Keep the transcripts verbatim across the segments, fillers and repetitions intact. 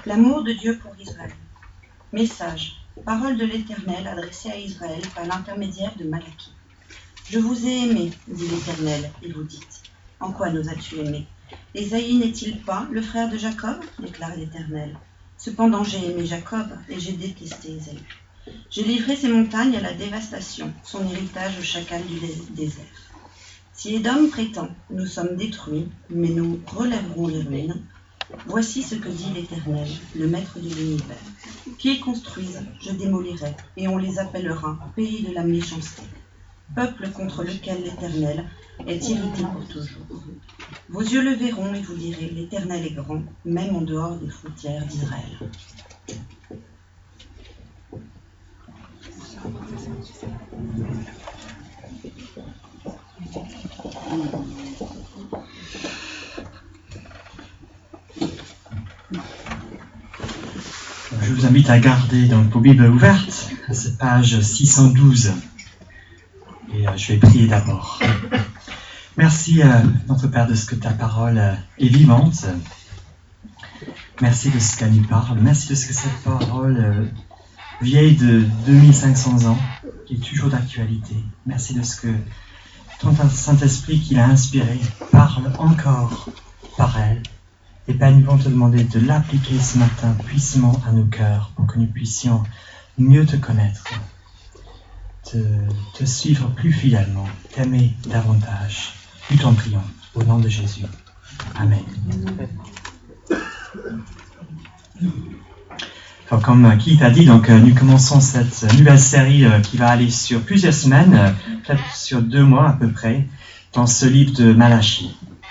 L'amour de Dieu pour Israël. Message, parole de l'Éternel adressée à Israël par l'intermédiaire de Malachie. Je vous ai aimé, dit l'Éternel, et vous dites, en quoi nous as-tu aimés? Ésaïe n'est-il pas le frère de Jacob? Déclare l'Éternel. Cependant j'ai aimé Jacob et j'ai détesté Ésaü. J'ai livré ses montagnes à la dévastation, son héritage au chacal du désert. Si Édom prétend, nous sommes détruits, mais nous relèverons les ruines, voici ce que dit l'Éternel, le Maître de l'univers. Qu'ils construisent, je démolirai, et on les appellera pays de la méchanceté, peuple contre lequel l'Éternel est irrité pour toujours. Vos yeux le verront et vous direz, l'Éternel est grand, même en dehors des frontières d'Israël. Je vous invite à garder donc vos Bibles ouvertes à cette page six cent douze. Et euh, je vais prier d'abord. Merci, euh, notre Père, de ce que ta parole euh, est vivante. Merci de ce qu'elle nous parle. Merci de ce que cette parole euh, vieille de deux mille cinq cents ans est toujours d'actualité. Merci de ce que ton Saint-Esprit qui l'a inspiré parle encore par elle. Et Père, nous voulons te demander de l'appliquer ce matin puissamment à nos cœurs pour que nous puissions mieux te connaître, te, te suivre plus fidèlement, t'aimer davantage. Nous t'en prions, au nom de Jésus. Amen. Alors, comme Keith a dit, donc, nous commençons cette nouvelle série qui va aller sur plusieurs semaines, peut-être sur deux mois à peu près, dans ce livre de Malachie.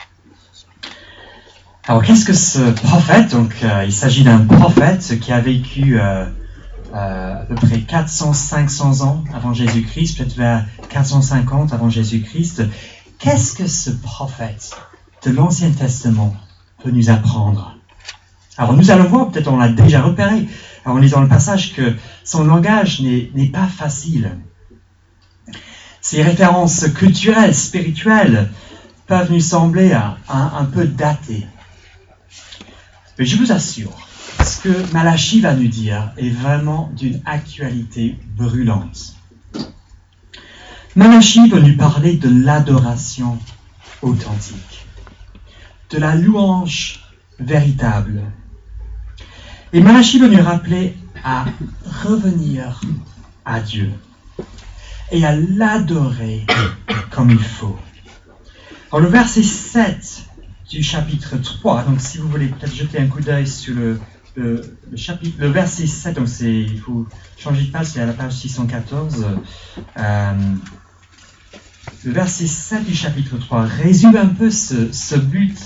Alors, qu'est-ce que ce prophète? Donc, euh, il s'agit d'un prophète qui a vécu euh, euh, à peu près quatre cents à cinq cents ans avant Jésus-Christ, peut-être vers quatre cent cinquante avant Jésus-Christ. Qu'est-ce que ce prophète de l'Ancien Testament peut nous apprendre? Alors, nous allons voir, peut-être on l'a déjà repéré, en lisant le passage, que son langage n'est, n'est pas facile. Ses références culturelles, spirituelles, peuvent nous sembler un, un, un peu datées. Mais je vous assure, ce que Malachie va nous dire est vraiment d'une actualité brûlante. Malachie va nous parler de l'adoration authentique, de la louange véritable. Et Malachie va nous rappeler à revenir à Dieu et à l'adorer comme il faut. Alors le verset sept du chapitre trois, donc si vous voulez peut-être jeter un coup d'œil sur le, le, le chapitre, le verset sept, donc c'est, il faut changer de page, c'est à la page six cent quatorze. Euh, le verset sept du chapitre trois résume un peu ce, ce but.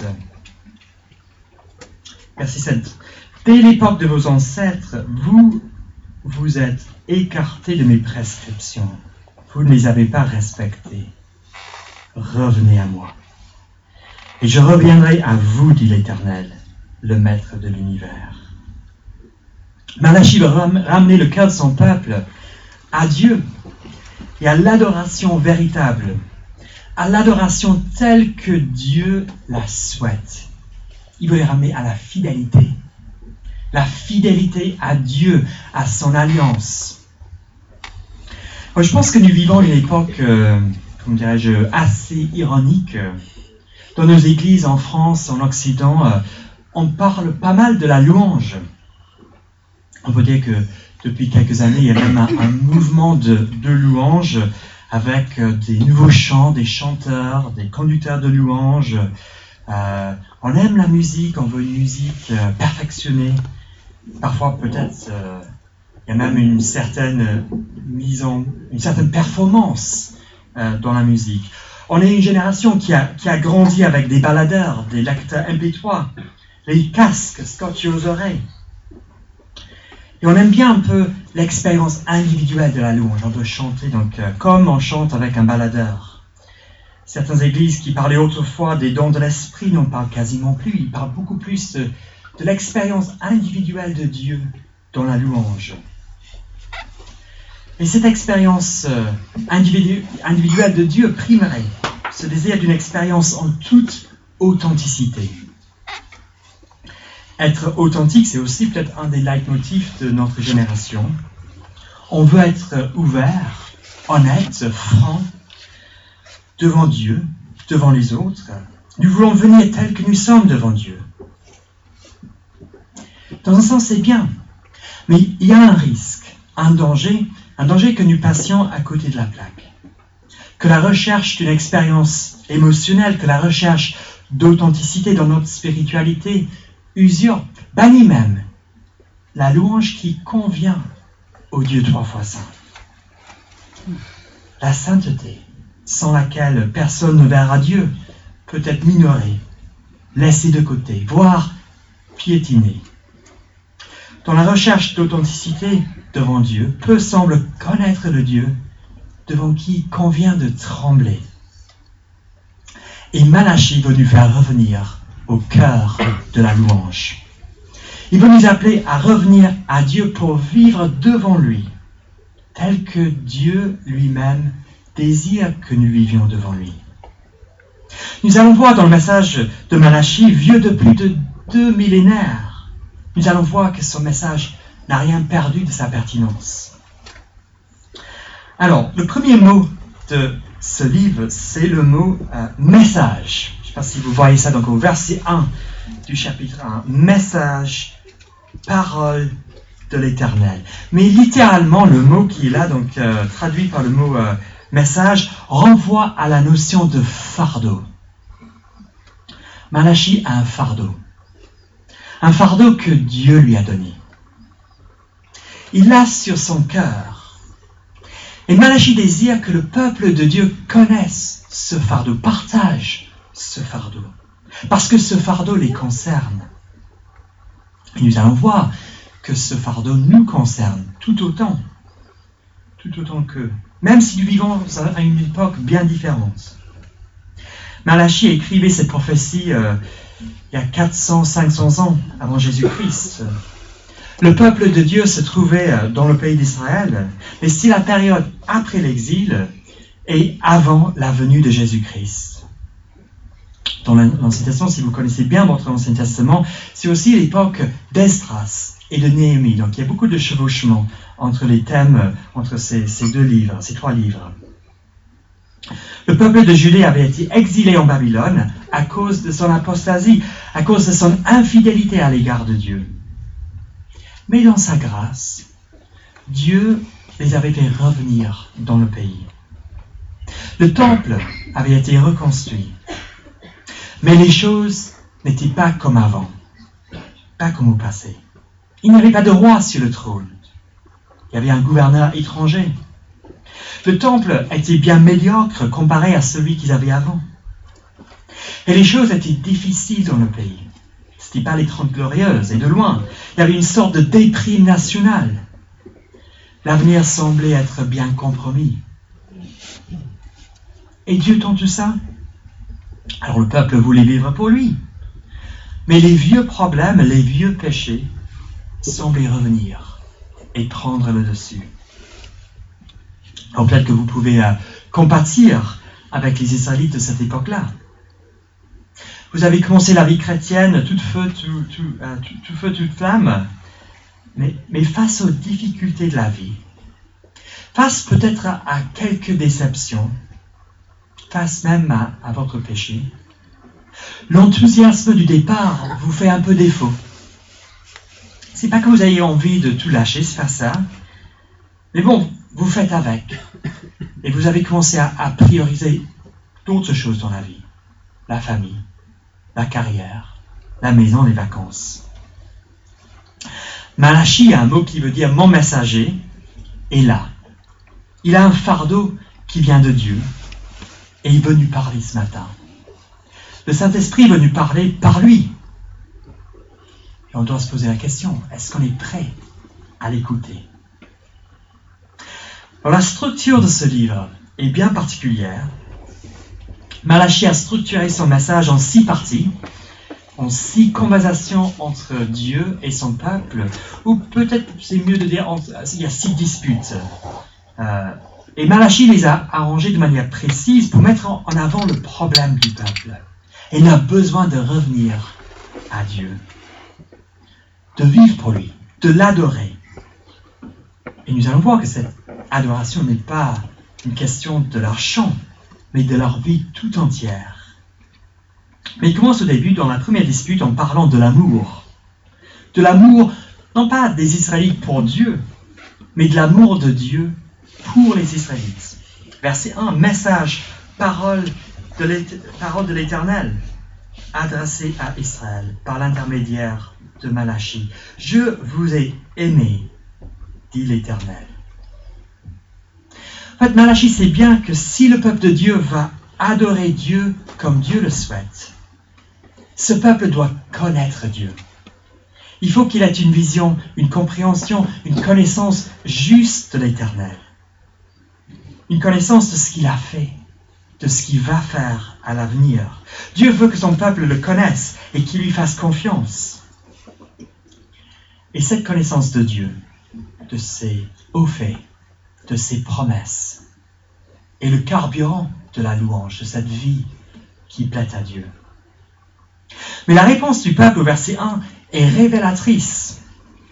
Verset sept. Dès l'époque de vos ancêtres, vous vous êtes écartés de mes prescriptions. Vous ne les avez pas respectées. Revenez à moi. Et je reviendrai à vous, dit l'Éternel, le Maître de l'univers. Malachie va ramener le cœur de son peuple à Dieu et à l'adoration véritable, à l'adoration telle que Dieu la souhaite. Il veut les ramener à la fidélité, la fidélité à Dieu, à son alliance. Alors, je pense que nous vivons une époque, euh, comment dirais-je, assez ironique. Dans nos églises en France, en Occident, euh, on parle pas mal de la louange. On peut dire que depuis quelques années, il y a même un, un mouvement de, de louange avec euh, des nouveaux chants, des chanteurs, des conducteurs de louange. Euh, on aime la musique, on veut une musique euh, perfectionnée. Parfois, peut-être, euh, il y a même une certaine mise en, une certaine performance euh, dans la musique. On est une génération qui a, qui a grandi avec des baladeurs, des lecteurs M P trois, les casques scotchés aux oreilles. Et on aime bien un peu l'expérience individuelle de la louange. On doit chanter donc euh, comme on chante avec un baladeur. Certaines églises qui parlaient autrefois des dons de l'esprit n'en parlent quasiment plus. Ils parlent beaucoup plus de, de l'expérience individuelle de Dieu dans la louange. Et cette expérience euh, individu- individuelle de Dieu primerait ce désir d'une expérience en toute authenticité. Être authentique, c'est aussi peut-être un des leitmotifs de notre génération. On veut être ouvert, honnête, franc, devant Dieu, devant les autres. Nous voulons venir tels que nous sommes devant Dieu. Dans un sens, c'est bien, mais il y a un risque, un danger, un danger que nous passions à côté de la plaque. Que la recherche d'une expérience émotionnelle, que la recherche d'authenticité dans notre spiritualité usurpe, bannit même la louange qui convient au Dieu trois fois saint. La sainteté, sans laquelle personne ne verra Dieu, peut être minorée, laissée de côté, voire piétinée. Dans la recherche d'authenticité devant Dieu, peu semblent connaître le Dieu devant qui il convient de trembler. Et Malachie veut nous faire revenir au cœur de la louange. Il veut nous appeler à revenir à Dieu pour vivre devant lui, tel que Dieu lui-même désire que nous vivions devant lui. Nous allons voir dans le message de Malachie, vieux de plus de deux millénaires, nous allons voir que son message n'a rien perdu de sa pertinence. Alors, le premier mot de ce livre, c'est le mot euh, « message ». Je ne sais pas si vous voyez ça, donc au verset un du chapitre un, « message, parole de l'Éternel ». Mais littéralement, le mot qui est là, donc euh, traduit par le mot euh, « message », renvoie à la notion de fardeau. Malachie a un fardeau. Un fardeau que Dieu lui a donné. Il l'a sur son cœur. Et Malachie désire que le peuple de Dieu connaisse ce fardeau, partage ce fardeau, parce que ce fardeau les concerne. Et nous allons voir que ce fardeau nous concerne tout autant, tout autant qu'eux, même si nous vivons à une époque bien différente. Malachie écrivait cette prophétie euh, il y a quatre cents, cinq cents ans avant Jésus-Christ. Le peuple de Dieu se trouvait dans le pays d'Israël, mais c'est la période après l'exil et avant la venue de Jésus-Christ. Dans l'Ancien Testament, si vous connaissez bien votre Ancien Testament, c'est aussi l'époque d'Esdras et de Néhémie. Donc il y a beaucoup de chevauchements entre les thèmes, entre ces, ces deux livres, ces trois livres. Le peuple de Judée avait été exilé en Babylone à cause de son apostasie, à cause de son infidélité à l'égard de Dieu. Mais dans sa grâce, Dieu les avait fait revenir dans le pays. Le temple avait été reconstruit, mais les choses n'étaient pas comme avant, pas comme au passé. Il n'y avait pas de roi sur le trône. Il y avait un gouverneur étranger. Le temple était bien médiocre comparé à celui qu'ils avaient avant. Et les choses étaient difficiles dans le pays. Ce n'était pas les Trente Glorieuses, et de loin. Il y avait une sorte de déprime nationale. L'avenir semblait être bien compromis. Et Dieu tend tout ça. Alors le peuple voulait vivre pour lui. Mais les vieux problèmes, les vieux péchés semblaient revenir et prendre le dessus. Alors peut-être que vous pouvez euh, compatir avec les Israélites de cette époque-là. Vous avez commencé la vie chrétienne, tout feu, tout, tout, euh, tout, tout feu, toute flamme, mais, mais face aux difficultés de la vie, face peut-être à, à quelques déceptions, face même à, à votre péché, l'enthousiasme du départ vous fait un peu défaut. C'est pas que vous ayez envie de tout lâcher, c'est pas ça, mais bon, vous faites avec, et vous avez commencé à, à prioriser d'autres choses dans la vie, la famille, la carrière, la maison, les vacances. Malachie a un mot qui veut dire « mon messager » est là. Il a un fardeau qui vient de Dieu et il veut nous parler ce matin. Le Saint-Esprit veut nous parler par lui. Et on doit se poser la question, est-ce qu'on est prêt à l'écouter? Alors, la structure de ce livre est bien particulière. Malachie a structuré son message en six parties, en six conversations entre Dieu et son peuple, ou peut-être c'est mieux de dire il y a six disputes. Euh, et Malachie les a arrangées de manière précise pour mettre en avant le problème du peuple. Et il a besoin de revenir à Dieu. de vivre pour lui, de l'adorer. Et nous allons voir que cette adoration n'est pas une question de leur chant, mais de leur vie tout entière. Mais il commence au début, dans la première dispute, en parlant de l'amour. De l'amour, non pas des Israélites pour Dieu, mais de l'amour de Dieu pour les Israélites. Verset un, message, parole de l'Éternel, parole de l'Éternel, adressée à Israël par l'intermédiaire de Malachie. Je vous ai aimé, dit l'Éternel. En fait, Malachie sait bien que si le peuple de Dieu va adorer Dieu comme Dieu le souhaite, ce peuple doit connaître Dieu. Il faut qu'il ait une vision, une compréhension, une connaissance juste de l'Éternel. Une connaissance de ce qu'il a fait, de ce qu'il va faire à l'avenir. Dieu veut que son peuple le connaisse et qu'il lui fasse confiance. Et cette connaissance de Dieu, de ses hauts faits, de ses promesses, est le carburant de la louange, de cette vie qui plaît à Dieu. Mais la réponse du peuple au verset un est révélatrice.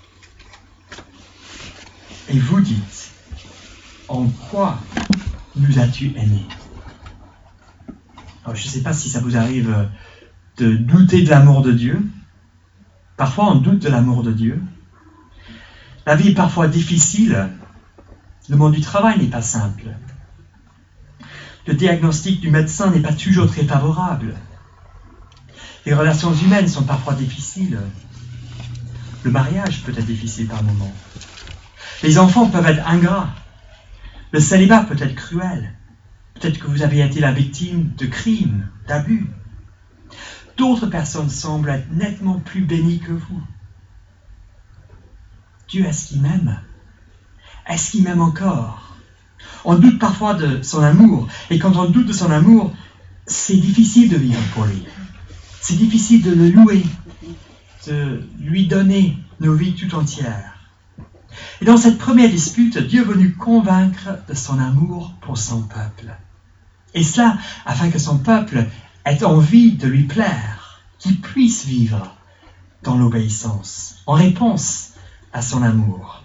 Et vous dites, en quoi nous as-tu aimés? Alors, je ne sais pas si ça vous arrive de douter de l'amour de Dieu. Parfois, on doute de l'amour de Dieu. La vie est parfois difficile. Le monde du travail n'est pas simple. Le diagnostic du médecin n'est pas toujours très favorable. Les relations humaines sont parfois difficiles. Le mariage peut être difficile par moments. Les enfants peuvent être ingrats. Le célibat peut être cruel. Peut-être que vous avez été la victime de crimes, d'abus. D'autres personnes semblent être nettement plus bénies que vous. Dieu, est-ce qu'il m'aime? Est-ce qu'il m'aime encore? On doute parfois de son amour. Et quand on doute de son amour, c'est difficile de vivre pour lui. C'est difficile de le louer, de lui donner nos vies tout entières. Et dans cette première dispute, Dieu est venu convaincre de son amour pour son peuple. Et cela afin que son peuple ait envie de lui plaire, qu'il puisse vivre dans l'obéissance, en réponse à son amour.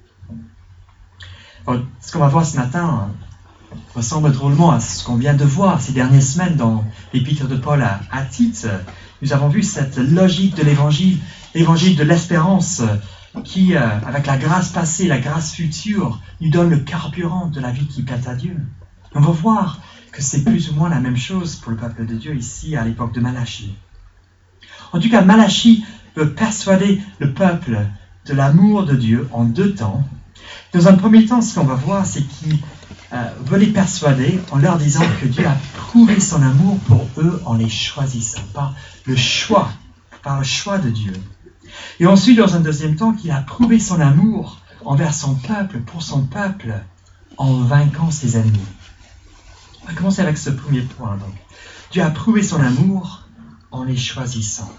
Bon, ce qu'on va voir ce matin ressemble drôlement à ce qu'on vient de voir ces dernières semaines dans l'épître de Paul à, à Tite. Nous avons vu cette logique de l'évangile, l'évangile de l'espérance qui, euh, avec la grâce passée, la grâce future, nous donne le carburant de la vie qui plaît à Dieu. On va voir que c'est plus ou moins la même chose pour le peuple de Dieu ici à l'époque de Malachie. En tout cas, Malachie veut persuader le peuple de l'amour de Dieu en deux temps. Dans un premier temps, ce qu'on va voir, c'est qu'il euh, veut les persuader en leur disant que Dieu a prouvé son amour pour eux en les choisissant, par le choix, par le choix de Dieu. Et ensuite, dans un deuxième temps, qu'il a prouvé son amour envers son peuple, pour son peuple, en vainquant ses ennemis. On va commencer avec ce premier point. Donc. Dieu a prouvé son amour en les choisissant.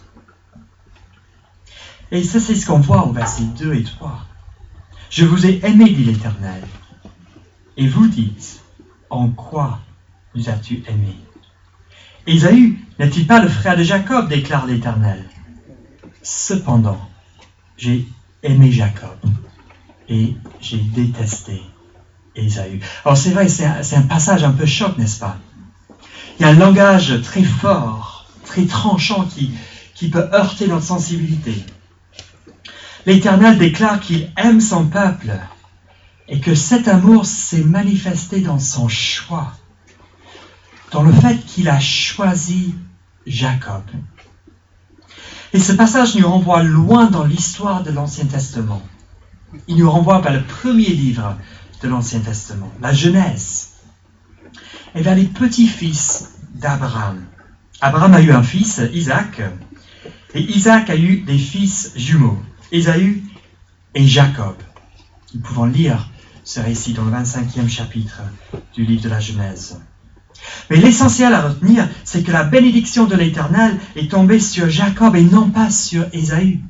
Et ça, c'est ce qu'on voit au verset deux et trois. Je vous ai aimé, dit l'Éternel. Et vous dites, en quoi nous as-tu aimés? Ésaü n'est-il pas le frère de Jacob, déclare l'Éternel. Cependant, j'ai aimé Jacob et j'ai détesté Ésaü. Alors c'est vrai, c'est un, c'est un passage un peu choc, n'est-ce pas? Il y a un langage très fort, très tranchant qui, qui peut heurter notre sensibilité. L'Éternel déclare qu'il aime son peuple et que cet amour s'est manifesté dans son choix, dans le fait qu'il a choisi Jacob. Et ce passage nous renvoie loin dans l'histoire de l'Ancien Testament. Il nous renvoie vers le premier livre de l'Ancien Testament, la Genèse, et vers les petits-fils d'Abraham. Abraham a eu un fils, Isaac, et Isaac a eu des fils jumeaux, Ésaü et Jacob. Nous pouvons lire ce récit dans le vingt-cinquième chapitre du livre de la Genèse. Mais l'essentiel à retenir, c'est que la bénédiction de l'Éternel est tombée sur Jacob et non pas sur Ésaü.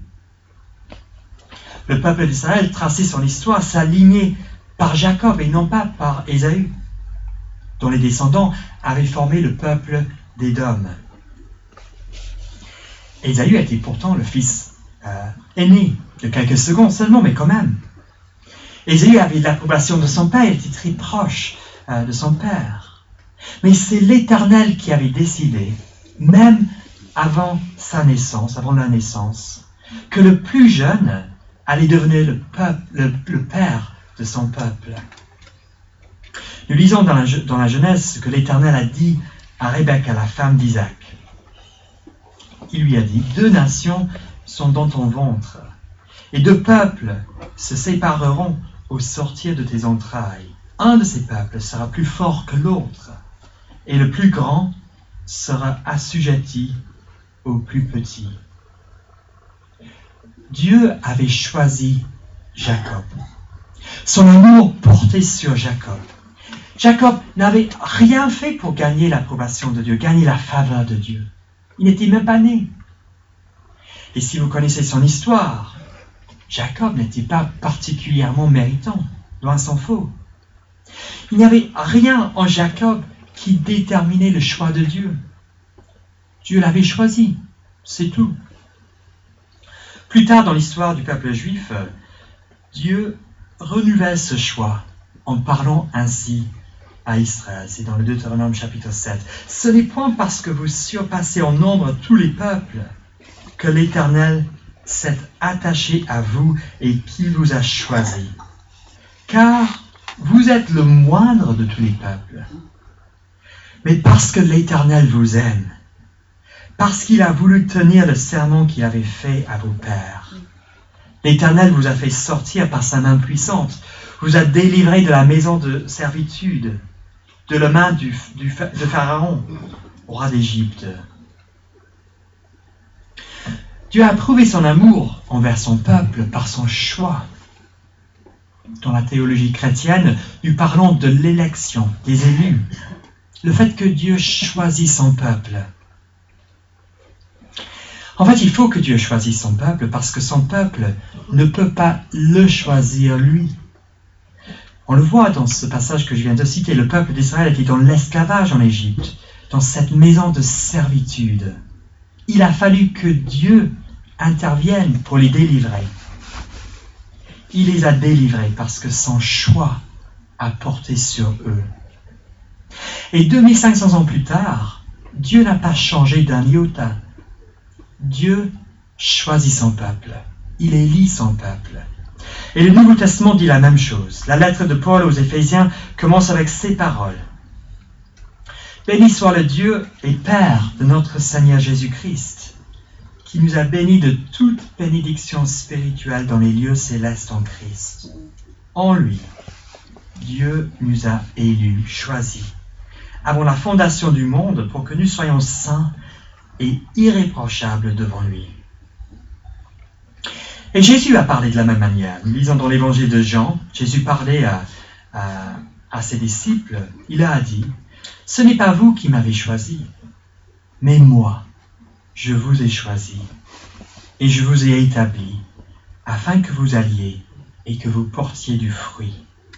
Le peuple d'Israël traçait son histoire, sa lignée par Jacob et non pas par Ésaü, dont les descendants avaient formé le peuple d'Édom. Ésaü était pourtant le fils euh, est né de quelques secondes seulement, mais quand même. Ésaü avait l'approbation de son père, il était très proche euh, de son père. Mais c'est l'Éternel qui avait décidé, même avant sa naissance, avant la naissance, que le plus jeune allait devenir le, peuple, le, le père de son peuple. Nous lisons dans la, dans la Genèse ce que l'Éternel a dit à Rebecca, la femme d'Isaac. Il lui a dit, « Deux nations sont dans ton ventre, et deux peuples se sépareront au sortir de tes entrailles. Un de ces peuples sera plus fort que l'autre, et le plus grand sera assujetti au plus petit. » Dieu avait choisi Jacob. Son amour portait sur Jacob. Jacob n'avait rien fait pour gagner l'approbation de Dieu, gagner la faveur de Dieu. Il n'était même pas né. Et si vous connaissez son histoire, Jacob n'était pas particulièrement méritant, loin s'en faut. Il n'y avait rien en Jacob qui déterminait le choix de Dieu. Dieu l'avait choisi, c'est tout. Plus tard dans l'histoire du peuple juif, Dieu renouvelle ce choix en parlant ainsi à Israël. C'est dans le Deutéronome chapitre sept. Ce n'est point parce que vous surpassez en nombre tous les peuples que l'Éternel s'est attaché à vous et qu'il vous a choisi. Car vous êtes le moindre de tous les peuples. Mais parce que l'Éternel vous aime, parce qu'il a voulu tenir le serment qu'il avait fait à vos pères. L'Éternel vous a fait sortir par sa main puissante, vous a délivré de la maison de servitude, de la main du, du, de Pharaon, roi d'Égypte. Dieu a prouvé son amour envers son peuple par son choix. Dans la théologie chrétienne, nous parlons de l'élection des élus, le fait que Dieu choisit son peuple. En fait, il faut que Dieu choisisse son peuple parce que son peuple ne peut pas le choisir lui. On le voit dans ce passage que je viens de citer, le peuple d'Israël était dans l'esclavage en Égypte, dans cette maison de servitude. Il a fallu que Dieu intervienne pour les délivrer. Il les a délivrés parce que son choix a porté sur eux. Et deux mille cinq cents ans plus tard, Dieu n'a pas changé d'un iota. Dieu choisit son peuple. Il élit son peuple. Et le Nouveau Testament dit la même chose. La lettre de Paul aux Éphésiens commence avec ces paroles. Béni soit le Dieu et Père de notre Seigneur Jésus-Christ, qui nous a bénis de toute bénédiction spirituelle dans les lieux célestes en Christ. En lui, Dieu nous a élus, choisis, avant la fondation du monde, pour que nous soyons saints et irréprochables devant lui. Et Jésus a parlé de la même manière. Nous lisons dans l'évangile de Jean, Jésus parlait à, à, à ses disciples, il a dit, « Ce n'est pas vous qui m'avez choisi, mais moi, je vous ai choisi, et je vous ai établi, afin que vous alliez et que vous portiez du fruit. »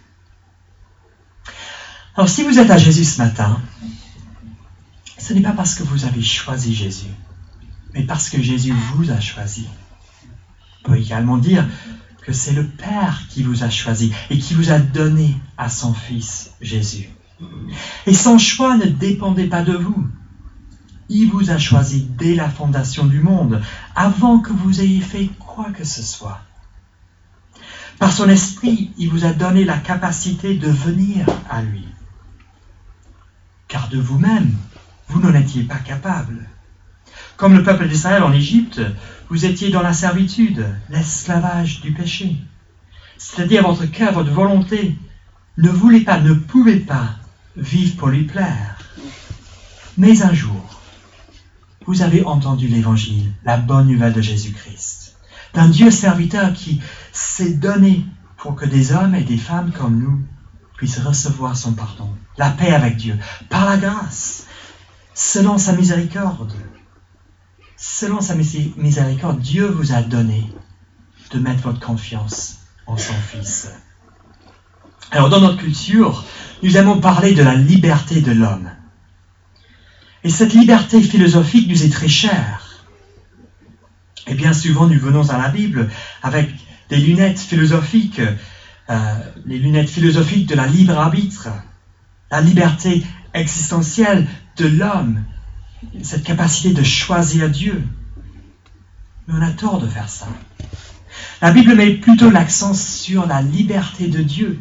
Alors si vous êtes à Jésus ce matin, ce n'est pas parce que vous avez choisi Jésus, mais parce que Jésus vous a choisi. On peut également dire que c'est le Père qui vous a choisi et qui vous a donné à son Fils Jésus. Et son choix ne dépendait pas de vous. Il vous a choisi dès la fondation du monde, avant que vous ayez fait quoi que ce soit. Par son esprit, il vous a donné la capacité de venir à lui. Car de vous-même, vous n'en étiez pas capable. Comme le peuple d'Israël en Égypte, vous étiez dans la servitude, l'esclavage du péché. C'est-à-dire votre cœur, votre volonté ne voulait pas, ne pouvait pas vivre pour lui plaire. Mais un jour, vous avez entendu l'évangile, la bonne nouvelle de Jésus-Christ, d'un Dieu serviteur qui s'est donné pour que des hommes et des femmes comme nous puissent recevoir son pardon, la paix avec Dieu, par la grâce, selon sa miséricorde. Selon sa miséricorde, Dieu vous a donné de mettre votre confiance en son Fils. Alors, dans notre culture, nous aimons parler de la liberté de l'homme. Et cette liberté philosophique nous est très chère. Et bien souvent, nous venons à la Bible avec des lunettes philosophiques, euh, les lunettes philosophiques de la libre arbitre, la liberté existentielle de l'homme, cette capacité de choisir Dieu. Mais on a tort de faire ça. La Bible met plutôt l'accent sur la liberté de Dieu.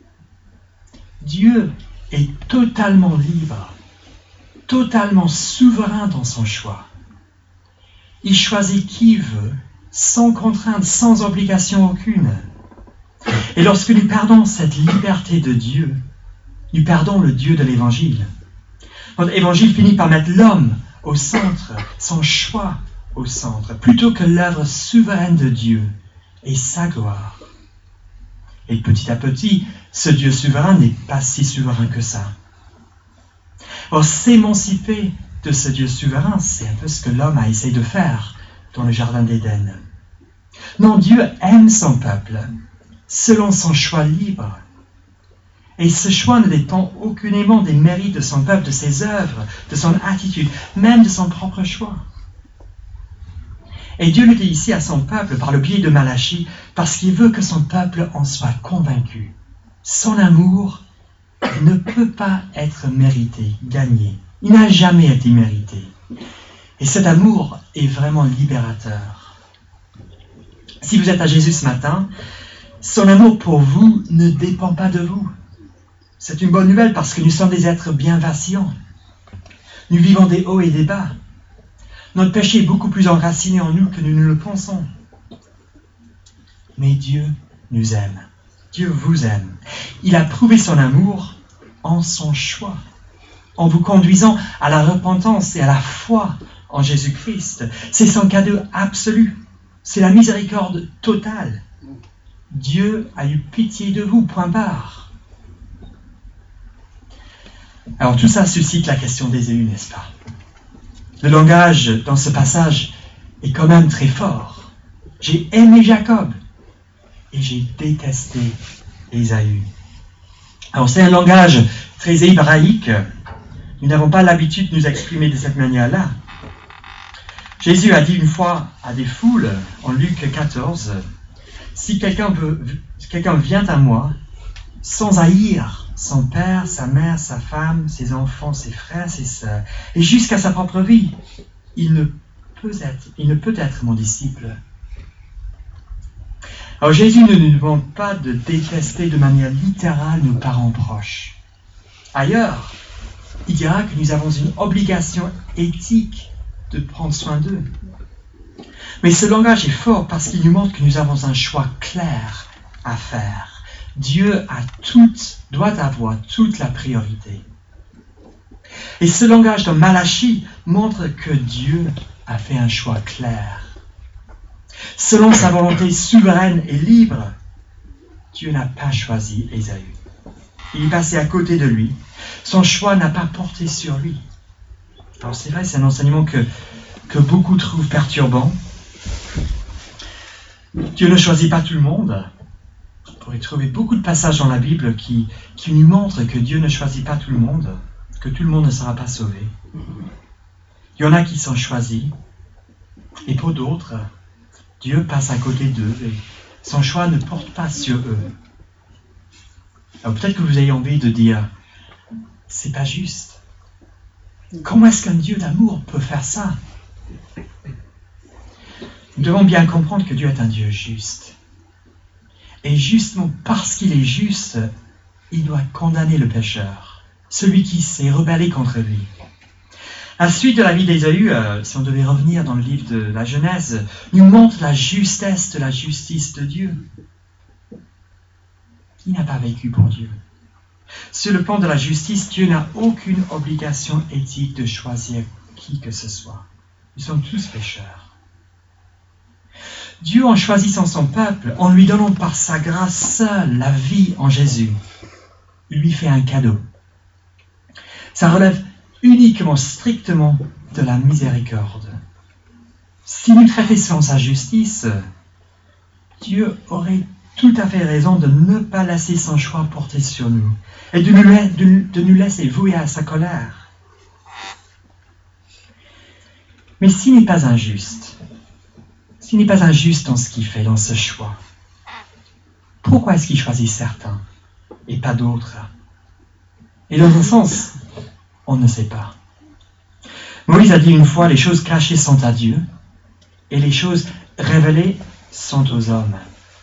Dieu est totalement libre, totalement souverain dans son choix. Il choisit qui veut, sans contrainte, sans obligation aucune. Et lorsque nous perdons cette liberté de Dieu, nous perdons le Dieu de l'Évangile. Notre Évangile finit par mettre l'homme au centre, son choix au centre, plutôt que l'œuvre souveraine de Dieu et sa gloire. Et petit à petit, ce Dieu souverain n'est pas si souverain que ça. Or, s'émanciper de ce Dieu souverain, c'est un peu ce que l'homme a essayé de faire dans le Jardin d'Éden. Non, Dieu aime son peuple, selon son choix libre. Et ce choix ne dépend aucunement des mérites de son peuple, de ses œuvres, de son attitude, même de son propre choix. Et Dieu le dit ici à son peuple par le biais de Malachie, parce qu'il veut que son peuple en soit convaincu. Son amour ne peut pas être mérité, gagné. Il n'a jamais été mérité. Et cet amour est vraiment libérateur. Si vous êtes à Jésus ce matin, son amour pour vous ne dépend pas de vous. C'est une bonne nouvelle parce que nous sommes des êtres bien vacillants. Nous vivons des hauts et des bas. Notre péché est beaucoup plus enraciné en nous que nous ne le pensons. Mais Dieu nous aime. Dieu vous aime. Il a prouvé son amour en son choix, en vous conduisant à la repentance et à la foi en Jésus-Christ. C'est son cadeau absolu. C'est la miséricorde totale. Dieu a eu pitié de vous, point barre. Alors tout ça suscite la question d'Ésaü, n'est-ce pas? Le langage dans ce passage est quand même très fort. J'ai aimé Jacob et j'ai détesté Ésaü. Alors c'est un langage très hébraïque. Nous n'avons pas l'habitude de nous exprimer de cette manière-là. Jésus a dit une fois à des foules, en Luc quatorze, « Si quelqu'un veut, quelqu'un vient à moi, sans haïr son père, sa mère, sa femme, ses enfants, ses frères, ses sœurs, et jusqu'à sa propre vie, il ne peut être, il ne peut être mon disciple. » Alors Jésus ne nous demande pas de détester de manière littérale nos parents proches. Ailleurs, il dira que nous avons une obligation éthique de prendre soin d'eux. Mais ce langage est fort parce qu'il nous montre que nous avons un choix clair à faire. Dieu a toute, doit avoir toute la priorité. Et ce langage dans Malachie montre que Dieu a fait un choix clair. Selon sa volonté souveraine et libre, Dieu n'a pas choisi Ésaü. Il est passé à côté de lui. Son choix n'a pas porté sur lui. Alors c'est vrai, c'est un enseignement que, que beaucoup trouvent perturbant. Dieu ne choisit pas tout le monde. On pourrait trouver beaucoup de passages dans la Bible qui, qui nous montrent que Dieu ne choisit pas tout le monde, que tout le monde ne sera pas sauvé. Il y en a qui sont choisis, et pour d'autres, Dieu passe à côté d'eux, et son choix ne porte pas sur eux. Alors peut-être que vous avez envie de dire, c'est pas juste. Comment est-ce qu'un Dieu d'amour peut faire ça? Nous devons bien comprendre que Dieu est un Dieu juste. Et justement parce qu'il est juste, il doit condamner le pécheur, celui qui s'est rebellé contre lui. La suite de la vie d'Ésaü, euh, si on devait revenir dans le livre de la Genèse, nous montre la justesse de la justice de Dieu. Il n'a pas vécu pour Dieu. Sur le plan de la justice, Dieu n'a aucune obligation éthique de choisir qui que ce soit. Nous sommes tous pécheurs. Dieu, en choisissant son peuple, en lui donnant par sa grâce seule la vie en Jésus, lui fait un cadeau. Ça relève uniquement, strictement de la miséricorde. S'il nous traitait selon sa justice, Dieu aurait tout à fait raison de ne pas laisser son choix porter sur nous et de nous, de, de nous laisser vouer à sa colère. Mais s'il n'est pas injuste, S'il n'est pas injuste dans ce qu'il fait, dans ce choix, pourquoi est-ce qu'il choisit certains et pas d'autres? Et dans un sens, on ne sait pas. Moïse a dit une fois, les choses cachées sont à Dieu et les choses révélées sont aux hommes.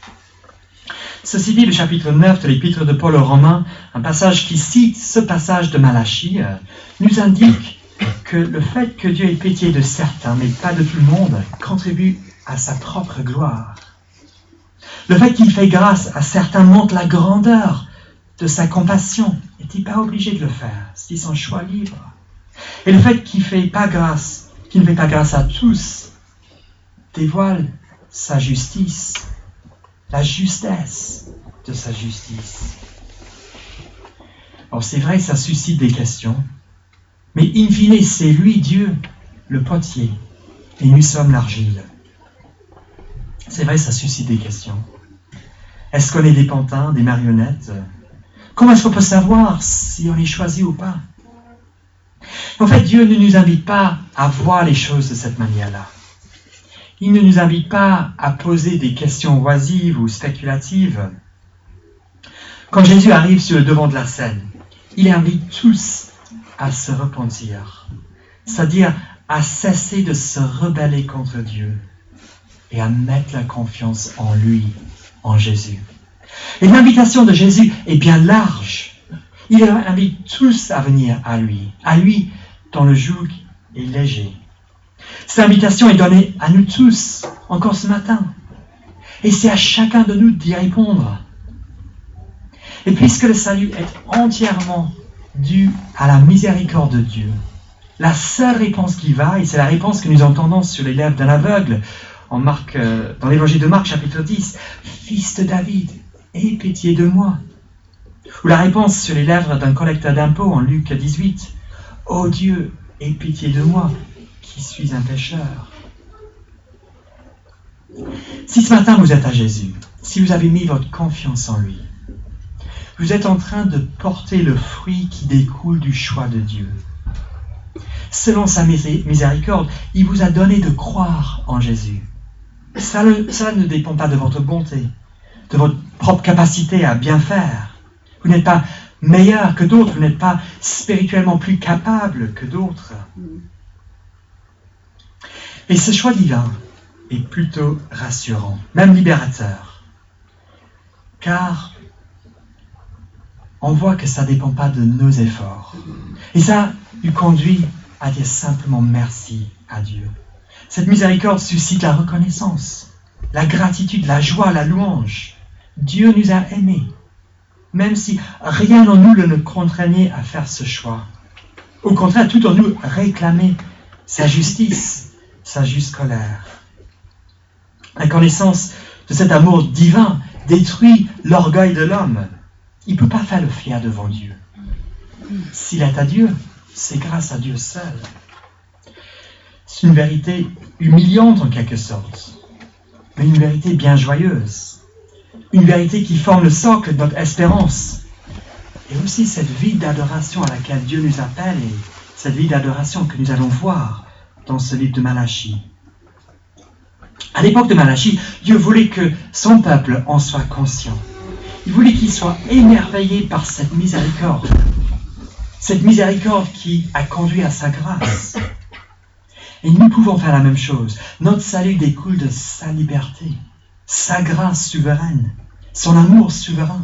Ceci dit, le chapitre neuf de l'épître de Paul aux Romains, un passage qui cite ce passage de Malachie, nous indique que le fait que Dieu ait pitié de certains, mais pas de tout le monde, contribue à sa propre gloire. Le fait qu'il fait grâce à certains montre la grandeur de sa compassion. Il n'est pas obligé de le faire, c'est son choix libre. Et le fait qu'il ne fait pas grâce, qu'il ne fait pas grâce à tous, dévoile sa justice, la justesse de sa justice. Alors c'est vrai, ça suscite des questions, mais in fine, c'est lui, Dieu, le potier, et nous sommes l'argile. C'est vrai, ça suscite des questions. Est-ce qu'on est des pantins, des marionnettes? Comment est-ce qu'on peut savoir si on est choisi ou pas? En fait, Dieu ne nous invite pas à voir les choses de cette manière-là. Il ne nous invite pas à poser des questions oisives ou spéculatives. Quand Jésus arrive sur le devant de la scène, il invite tous à se repentir, c'est-à-dire à cesser de se rebeller contre Dieu et à mettre la confiance en lui, en Jésus. Et l'invitation de Jésus est bien large. Il invite tous à venir à lui, à lui dont le joug est léger. Cette invitation est donnée à nous tous, encore ce matin. Et c'est à chacun de nous d'y répondre. Et puisque le salut est entièrement dû à la miséricorde de Dieu, la seule réponse qui va, et c'est la réponse que nous entendons sur les lèvres d'un aveugle, en Marc, euh, dans l'évangile de Marc, chapitre dix, « Fils de David, aie pitié de moi ». Ou la réponse sur les lèvres d'un collecteur d'impôts en Luc dix-huit, « Ô Dieu, aie pitié de moi, qui suis un pécheur ». Si ce matin vous êtes à Jésus, si vous avez mis votre confiance en lui, vous êtes en train de porter le fruit qui découle du choix de Dieu. Selon sa miséricorde, il vous a donné de croire en Jésus. Ça, le, ça ne dépend pas de votre bonté, de votre propre capacité à bien faire. Vous n'êtes pas meilleur que d'autres, vous n'êtes pas spirituellement plus capable que d'autres. Et ce choix divin est plutôt rassurant, même libérateur. Car on voit que ça ne dépend pas de nos efforts. Et ça nous conduit à dire simplement merci à Dieu. Cette miséricorde suscite la reconnaissance, la gratitude, la joie, la louange. Dieu nous a aimés, même si rien en nous ne nous contraignait à faire ce choix. Au contraire, tout en nous réclamait sa justice, sa juste colère. La connaissance de cet amour divin détruit l'orgueil de l'homme. Il ne peut pas faire le fier devant Dieu. S'il est à Dieu, c'est grâce à Dieu seul. C'est une vérité humiliante en quelque sorte, mais une vérité bien joyeuse. Une vérité qui forme le socle de notre espérance. Et aussi cette vie d'adoration à laquelle Dieu nous appelle et cette vie d'adoration que nous allons voir dans ce livre de Malachie. À l'époque de Malachie, Dieu voulait que son peuple en soit conscient. Il voulait qu'il soit émerveillé par cette miséricorde. Cette miséricorde qui a conduit à sa grâce. Et nous pouvons faire la même chose. Notre salut découle de sa liberté, sa grâce souveraine, son amour souverain.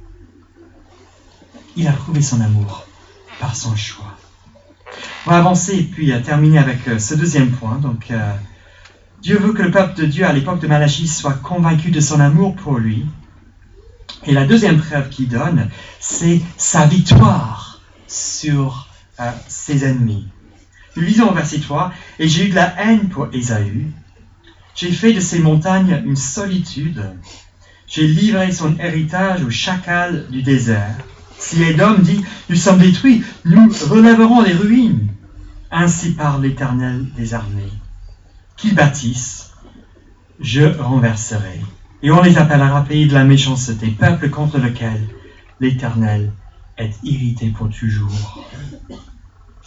Il a prouvé son amour par son choix. On va avancer et puis euh, terminer avec euh, ce deuxième point. Donc, euh, Dieu veut que le peuple de Dieu à l'époque de Malachie soit convaincu de son amour pour lui. Et la deuxième preuve qu'il donne, c'est sa victoire sur euh, ses ennemis. Nous lisons au verset trois, « Et j'ai eu de la haine pour Ésaü. J'ai fait de ses montagnes une solitude. J'ai livré son héritage aux chacals du désert. Si Édom dit, nous sommes détruits, nous relèverons les ruines. Ainsi parle l'Éternel des armées. Qu'ils bâtissent, je renverserai. Et on les appellera pays de la méchanceté, peuple contre lequel l'Éternel est irrité pour toujours. »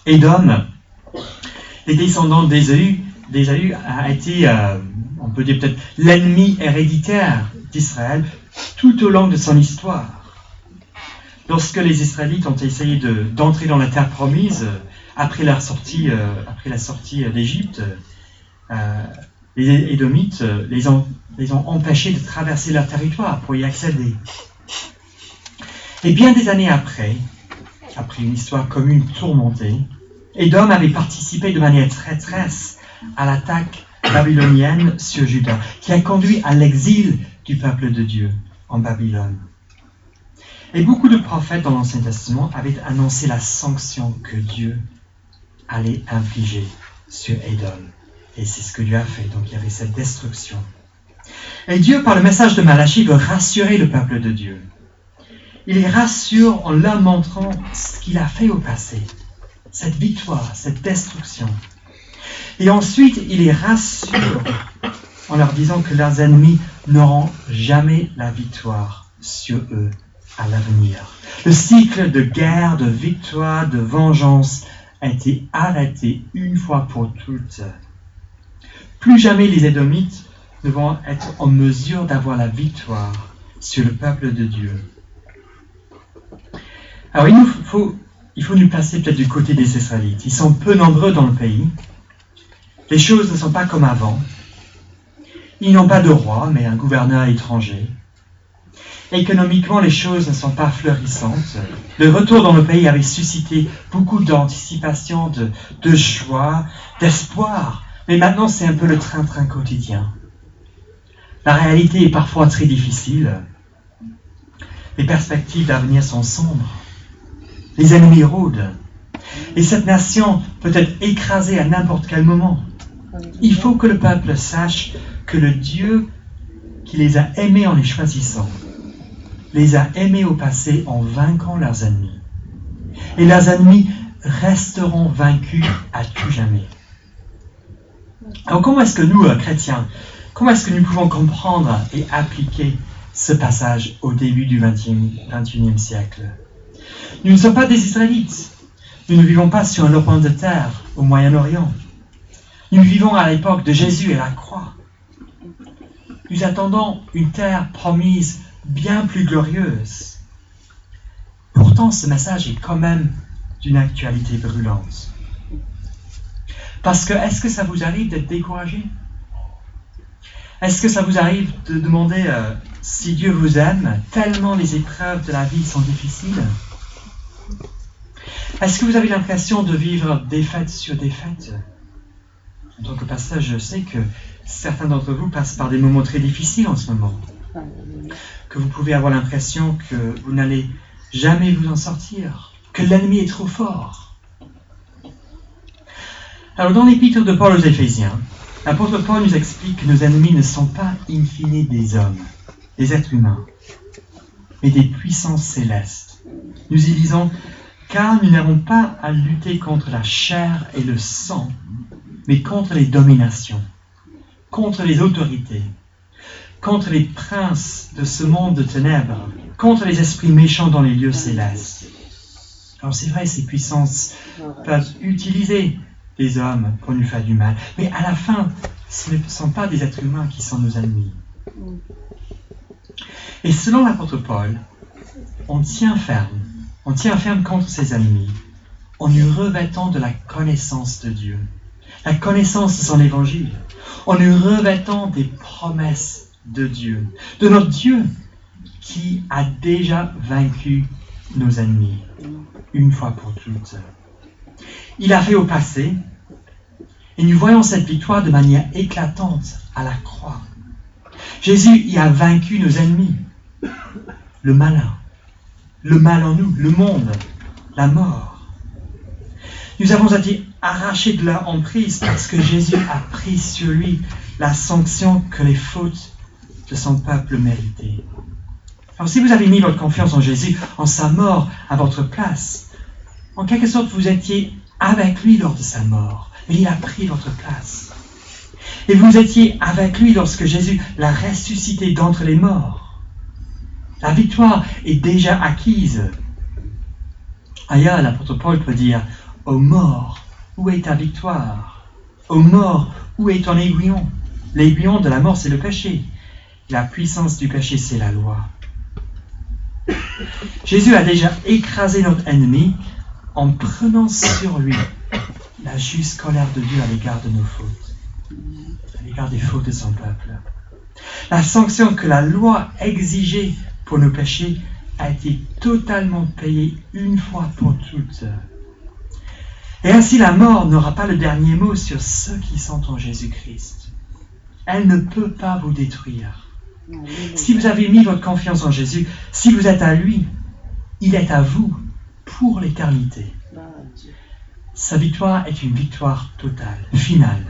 Édom, les descendants d'Ésaü, d'Ésaü a été, euh, on peut dire peut-être, l'ennemi héréditaire d'Israël tout au long de son histoire. Lorsque les Israélites ont essayé de, d'entrer dans la terre promise, après leur sortie, euh, après la sortie d'Égypte, euh, les Édomites les ont, les ont empêchés de traverser leur territoire pour y accéder. Et bien des années après, après une histoire commune tourmentée, Édom avait participé de manière traîtresse à l'attaque babylonienne sur Juda, qui a conduit à l'exil du peuple de Dieu en Babylone. Et beaucoup de prophètes dans l'Ancien Testament avaient annoncé la sanction que Dieu allait infliger sur Édom. Et c'est ce que Dieu a fait. Donc il y avait cette destruction. Et Dieu, par le message de Malachie, veut rassurer le peuple de Dieu. Il les rassure en leur montrant ce qu'il a fait au passé. Cette victoire, cette destruction. Et ensuite, il les rassure en leur disant que leurs ennemis n'auront jamais la victoire sur eux à l'avenir. Le cycle de guerre, de victoire, de vengeance a été arrêté une fois pour toutes. Plus jamais les Édomites ne vont être en mesure d'avoir la victoire sur le peuple de Dieu. Alors il nous faut, il faut nous placer peut-être du côté des Israélites. Ils sont peu nombreux dans le pays. Les choses ne sont pas comme avant. Ils n'ont pas de roi, mais un gouverneur étranger. Économiquement, les choses ne sont pas fleurissantes. Le retour dans le pays avait suscité beaucoup d'anticipation, de, de joie, d'espoir. Mais maintenant, c'est un peu le train-train quotidien. La réalité est parfois très difficile. Les perspectives d'avenir sont sombres. Les ennemis rôdent. Et cette nation peut être écrasée à n'importe quel moment. Il faut que le peuple sache que le Dieu qui les a aimés en les choisissant, les a aimés au passé en vainquant leurs ennemis. Et leurs ennemis resteront vaincus à tout jamais. Alors comment est-ce que nous, chrétiens, comment est-ce que nous pouvons comprendre et appliquer ce passage au début du vingt et unième siècle? Nous ne sommes pas des Israélites. Nous ne vivons pas sur un lopin de terre au Moyen-Orient. Nous vivons à l'époque de Jésus et la croix. Nous attendons une terre promise bien plus glorieuse. Pourtant, ce message est quand même d'une actualité brûlante. Parce que, est-ce que ça vous arrive d'être découragé? Est-ce que ça vous arrive de demander euh, si Dieu vous aime, tellement les épreuves de la vie sont difficiles? Est-ce que vous avez l'impression de vivre défaite sur défaite? En tant que pasteur, je sais que certains d'entre vous passent par des moments très difficiles en ce moment. Que vous pouvez avoir l'impression que vous n'allez jamais vous en sortir, que l'ennemi est trop fort. Alors dans l'épître de Paul aux Éphésiens, l'apôtre Paul nous explique que nos ennemis ne sont pas in fine des hommes, des êtres humains, mais des puissances célestes. Nous y lisons « Car nous n'avons pas à lutter contre la chair et le sang, mais contre les dominations, contre les autorités, contre les princes de ce monde de ténèbres, contre les esprits méchants dans les lieux célestes. » Alors c'est vrai, ces puissances peuvent utiliser des hommes pour nous faire du mal, mais à la fin, ce ne sont pas des êtres humains qui sont nos ennemis. Et selon l'apôtre Paul, on tient ferme, on tient ferme contre ses ennemis, en nous revêtant de la connaissance de Dieu, la connaissance de son évangile, en nous revêtant des promesses de Dieu, de notre Dieu qui a déjà vaincu nos ennemis, une fois pour toutes. Il a fait au passé, et nous voyons cette victoire de manière éclatante à la croix. Jésus y a vaincu nos ennemis, le malin, le mal en nous, le monde, la mort. Nous avons été arrachés de leur emprise parce que Jésus a pris sur lui la sanction que les fautes de son peuple méritaient. Alors si vous avez mis votre confiance en Jésus, en sa mort à votre place, en quelque sorte vous étiez avec lui lors de sa mort, mais il a pris votre place. Et vous étiez avec lui lorsque Jésus l'a ressuscité d'entre les morts. La victoire est déjà acquise. Ailleurs, l'apôtre Paul peut dire « Ô mort, où est ta victoire? Ô mort, Où est ton aiguillon? L'aiguillon de la mort, c'est le péché. La puissance du péché, c'est la loi. Jésus a déjà écrasé notre ennemi en prenant sur lui la juste colère de Dieu à l'égard de nos fautes, à l'égard des fautes de son peuple. La sanction que la loi exigeait pour nos péchés a été totalement payée une fois pour toutes. Et ainsi la mort n'aura pas le dernier mot sur ceux qui sont en Jésus-Christ. Elle ne peut pas vous détruire. Si vous avez mis votre confiance en Jésus, si vous êtes à lui, il est à vous pour l'éternité. Sa victoire est une victoire totale, finale.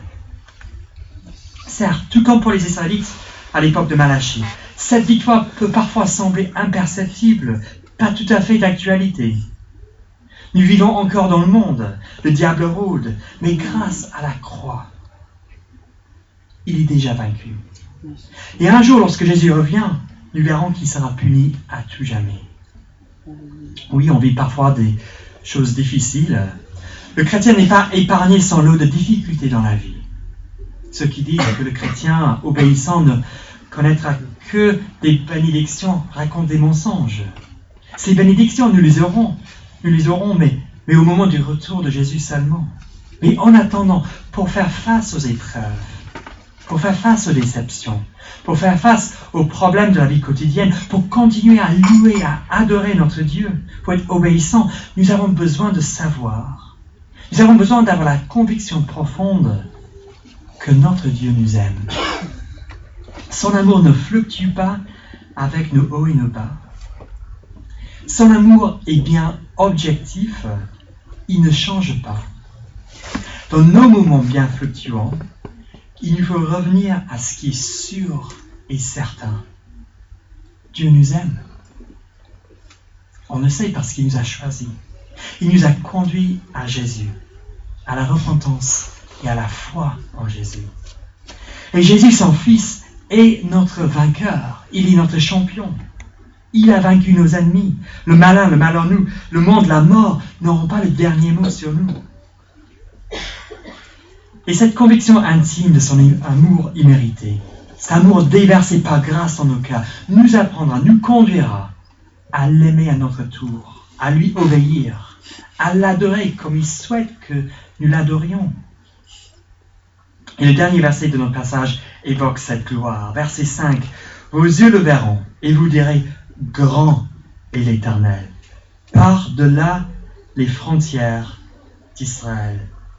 Certes, tout comme pour les Israélites à l'époque de Malachie, cette victoire peut parfois sembler imperceptible, pas tout à fait d'actualité. Nous vivons encore dans le monde, le diable rôde, mais grâce à la croix, il est déjà vaincu. Et un jour, lorsque Jésus revient, nous verrons qu'il sera puni à tout jamais. Oui, on vit parfois des choses difficiles. Le chrétien n'est pas épargné sans lot de difficultés dans la vie. Ceux qui disent que le chrétien obéissant ne connaîtra que des bénédictions racontent des mensonges. Ces bénédictions, nous les aurons. Nous les aurons, mais, mais au moment du retour de Jésus seulement. Mais en attendant, pour faire face aux épreuves, pour faire face aux déceptions, pour faire face aux problèmes de la vie quotidienne, pour continuer à louer, à adorer notre Dieu, pour être obéissant, nous avons besoin de savoir. Nous avons besoin d'avoir la conviction profonde que notre Dieu nous aime. Son amour ne fluctue pas avec nos hauts et nos bas. Son amour est bien objectif, il ne change pas. Dans nos moments bien fluctuants, il nous faut revenir à ce qui est sûr et certain. Dieu nous aime. On le sait parce qu'il nous a choisis. Il nous a conduits à Jésus, à la repentance et à la foi en Jésus. Et Jésus, son Fils, est notre vainqueur. Il est notre champion. Il a vaincu nos ennemis. Le malin, le mal en nous, le monde, la mort n'auront pas le dernier mot sur nous. Et cette conviction intime de son amour immérité, cet amour déversé par grâce dans nos cœurs, nous apprendra, nous conduira à l'aimer à notre tour, à lui obéir, à l'adorer comme il souhaite que nous l'adorions. Et le dernier verset de notre passage évoque cette gloire. Verset cinq. Vos yeux le verront et vous direz, grand est l'Éternel, par-delà les frontières d'Israël.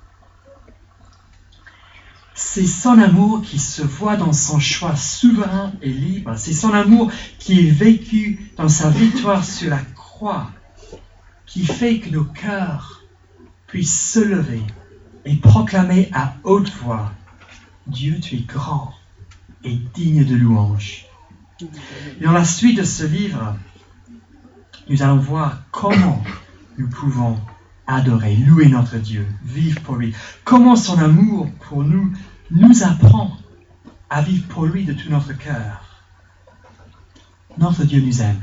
C'est son amour qui se voit dans son choix souverain et libre. C'est son amour qui est vécu dans sa victoire sur la croix, qui fait que nos cœurs puissent se lever et proclamer à haute voix, Dieu, tu es grand et digne de louange. Et dans la suite de ce livre, nous allons voir comment nous pouvons adorer, louer notre Dieu, vivre pour lui. Comment son amour pour nous nous apprend à vivre pour lui de tout notre cœur. Notre Dieu nous aime.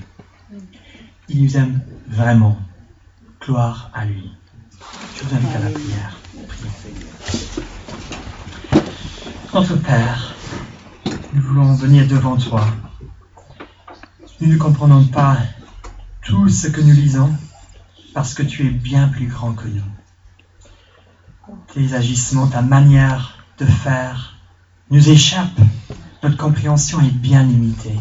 Il nous aime vraiment. Gloire à lui. Je vous invite à la prière. Prions. Notre Père, nous voulons venir devant toi. Nous ne comprenons pas tout ce que nous lisons parce que tu es bien plus grand que nous. Tes agissements, ta manière de faire nous échappent. Notre compréhension est bien limitée.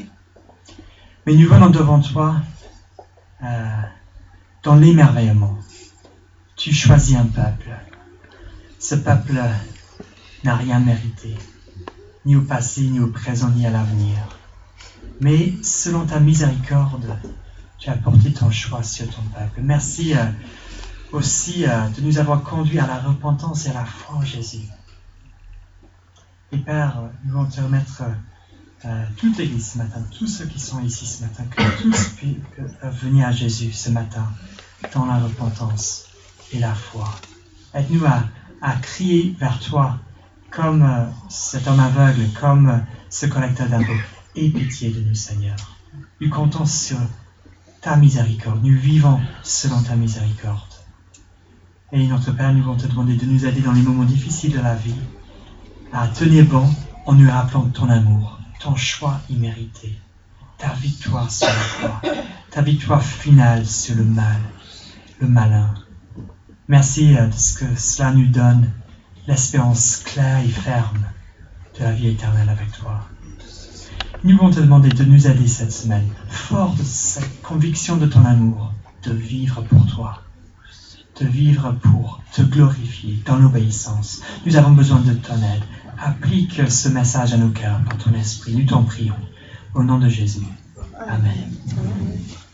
Mais nous venons devant toi euh, dans l'émerveillement. Tu choisis un peuple. Ce peuple n'a rien mérité, ni au passé, ni au présent, ni à l'avenir. Mais selon ta miséricorde, tu as porté ton choix sur ton peuple. Merci euh, aussi euh, de nous avoir conduits à la repentance et à la foi en Jésus. Et Père, nous voulons te remettre euh, toute l'Église ce matin, tous ceux qui sont ici ce matin, que tous puissent venir à Jésus ce matin dans la repentance et la foi. Aide-nous à, à crier vers toi comme euh, cet homme aveugle, comme euh, ce collecteur d'impôts. Aie pitié de nous, Seigneur. Nous comptons sur ta miséricorde. Nous vivons selon ta miséricorde. Et notre Père, nous voulons te demander de nous aider dans les moments difficiles de la vie, à tenir bon en nous rappelant ton amour, ton choix immérité, ta victoire sur la croix, ta victoire finale sur le mal, le malin. Merci de ce que cela nous donne l'espérance claire et ferme de la vie éternelle avec toi. Nous voulons te demander de nous aider cette semaine, fort de cette conviction de ton amour, de vivre pour toi, de vivre pour te glorifier dans l'obéissance. Nous avons besoin de ton aide. Applique ce message à nos cœurs par ton esprit. Nous t'en prions. Au nom de Jésus. Amen.